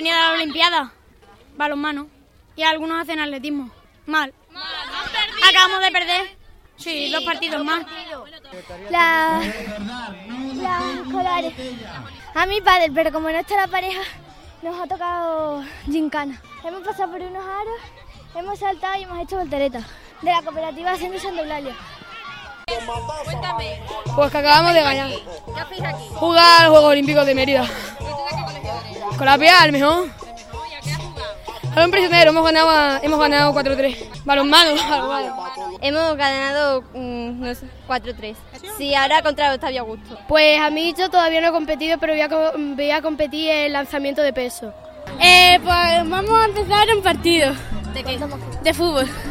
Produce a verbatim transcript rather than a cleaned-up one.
venido a la Olimpiada, balonmano, y algunos hacen atletismo. Mal. Mal. Acabamos de perder. Sí, sí, dos partidos más. Las la escolares. A mi padre, pero como no está la pareja, nos ha tocado gincana. Hemos pasado por unos aros, hemos saltado y hemos hecho volteretas. De la cooperativa Hacienda San Eulalia. Cuéntame. Pues que acabamos de ganar. ¿Qué hacéis aquí? Jugar a los Juegos Olímpicos de Mérida. ¿Y tú de qué colegio eres? Con la P A, el mejor. ¿El mejor? ¿Y a qué has jugado? A un prisionero, hemos ganado, hemos ganado cuatro tres. Balonmano, balonmano. Hemos ganado mmm, no sé, cuatro tres. Sí, ahora contra Octavio Augusto. Pues a mí yo todavía no he competido, pero voy a, voy a competir en lanzamiento de peso. Eh, pues vamos a empezar un partido. ¿De qué? De fútbol.